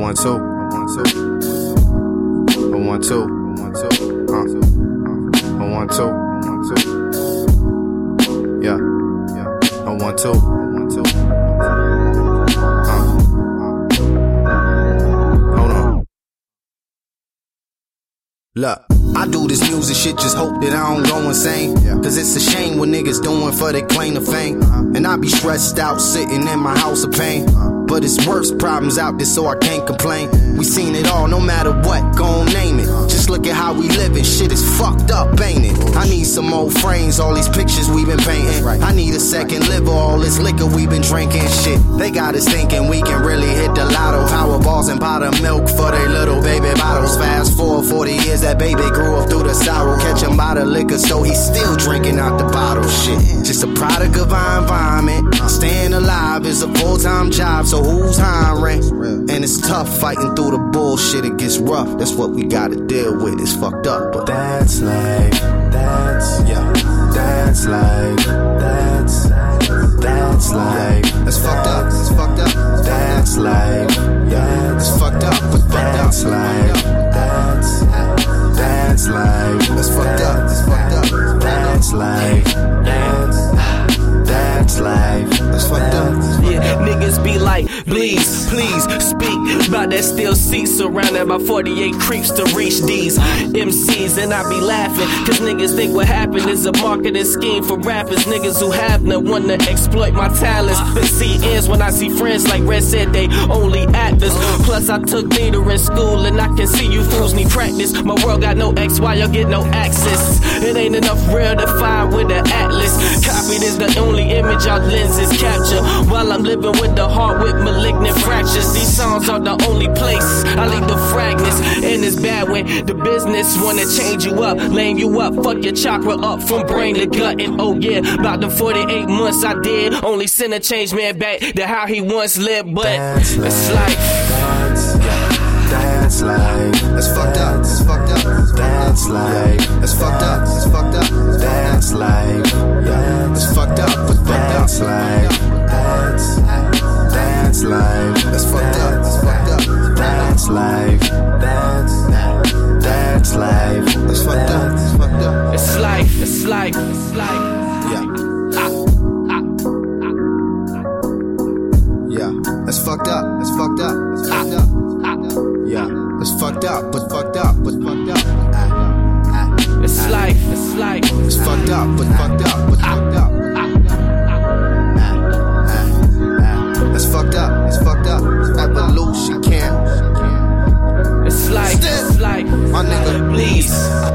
1 2 1 2 1 2 yeah 1 2 hold on. Look, I do this music shit, just hope that I don't go insane. Cause it's a shame what niggas doing for their claim to fame. And I be stressed out sitting in my house of pain. But it's worse problems out there, so I can't complain. We seen it all, no matter what, gon' name it. Just look at how we living, shit is fucked up, ain't it? I need some old frames, all these pictures we been painting. I need a second liver, all this liquor we been drinking. Shit, they got us thinking we can really hit the lotto. Powerballs and powder milk for they little baby bottles. Fast forward 40 years, that baby grew up through the sorrow. Catch him by the liquor, so he's still drinking out the bottle. Shit, just a product of our environment. Staying alive is a full-time job, so who's hiring? And it's tough fighting through the bullshit, it gets rough. That's what we gotta deal with, it's fucked up, but that's life. That's life. That's life. That's fucked up, it's fucked up. That's life. Yeah, it's fucked up, but that's life. That's life. That's fucked up, it's fucked up. That's life. That's life. That's fucked up. Yeah, niggas be like, please speak about that steel seat surrounded by 48 creeps to reach these MCs. And I be laughing, cause niggas think what happened is a marketing scheme for rappers. Niggas who have no one to exploit my talents. But see ends when I see friends like Red said they only actors. Plus I took theater in school and I can see you fools need practice. My world got no X, why y'all get no access? It ain't enough real to find with an atlas. Copied is the only image our lenses capture. While I'm living with the heart with malignant fractures. These songs are the only place I leave the fragments. And it's bad when the business wanna change you up, laying you up, fuck your chakra up from brain to gut. And oh yeah, about the 48 months I did only send a changed man back to how he once lived. But it's life. That's life. That's fucked up. It's fucked up. That's life. That's fucked up. It's fucked up. That's life. Yeah, it's fucked up, but that's life. That's life. That's fucked up. It's fucked up. That's life. That's life. That's fucked up. It's fucked up. It's life. It's life. It's life. Yeah. Yeah. That's fucked up. That's fucked up. That's fucked up. Yeah, it's fucked up, but fucked up, but fucked up. It's life, it's life. It's fucked up, but fucked up, but fucked up. It's fucked up, it's fucked up. Evolution camp. It's life, it's life. My nigga, please.